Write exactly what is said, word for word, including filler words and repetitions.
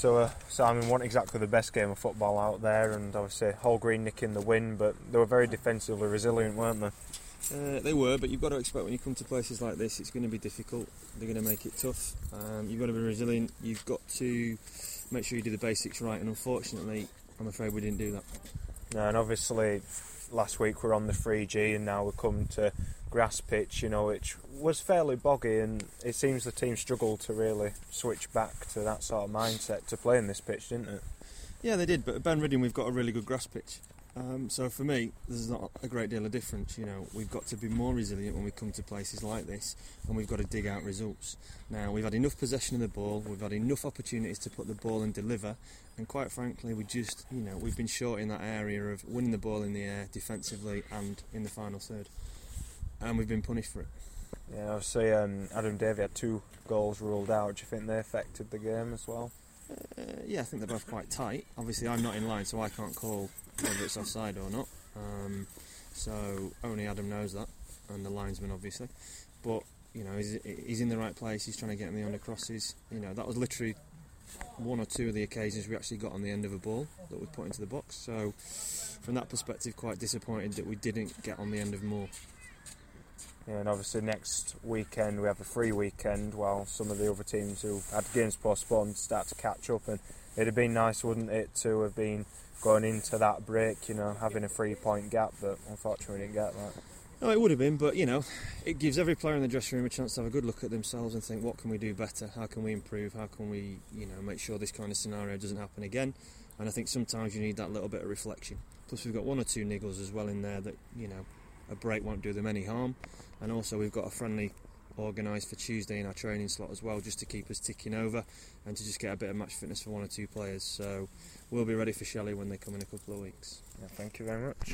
to uh, Simon weren't exactly the best game of football out there, and obviously Hull Green nicking the win, but they were very defensively resilient, weren't they? Uh, they were, but you've got to expect when you come to places like this, it's going to be difficult. They're going to make it tough. Um, you've got to be resilient. You've got to make sure you do the basics right, and unfortunately, I'm afraid we didn't do that. No, and obviously, last week we're on the three G, and now we come to grass pitch, you know, which was fairly boggy, and it seems the team struggled to really switch back to that sort of mindset to play in this pitch, didn't it? Yeah, they did, but at Ben Reading we've got a really good grass pitch. Um, so for me, there's not a great deal of difference. You know, we've got to be more resilient when we come to places like this, and we've got to dig out results. Now, we've had enough possession of the ball, we've had enough opportunities to put the ball and deliver, and quite frankly, we just, you know, we've been short in that area of winning the ball in the air defensively and in the final third, and we've been punished for it. Yeah, obviously um, Adam Davey had two goals ruled out. Do you think they affected the game as well? Uh, yeah, I think they're both quite tight. Obviously, I'm not in line, so I can't call whether it's offside or not. Um, so only Adam knows that, and the linesman obviously. But you know, he's, he's in the right place. He's trying to get in the under crosses. You know, that was literally one or two of the occasions we actually got on the end of a ball that we put into the box. So from that perspective, quite disappointed that we didn't get on the end of more. Yeah, and obviously next weekend we have a free weekend while some of the other teams who had games postponed start to catch up, and it'd have been nice, wouldn't it, to have been going into that break, you know, having a three point gap, but unfortunately we didn't get that. No, it would have been, but you know, it gives every player in the dressing room a chance to have a good look at themselves and think, what can we do better, how can we improve, how can we, you know, make sure this kind of scenario doesn't happen again. And I think sometimes you need that little bit of reflection. Plus we've got one or two niggles as well in there that, you know, a break won't do them any harm. And also we've got a friendly organised for Tuesday in our training slot as well, just to keep us ticking over and to just get a bit of match fitness for one or two players. So we'll be ready for Shelley when they come in a couple of weeks. Yeah, thank you very much.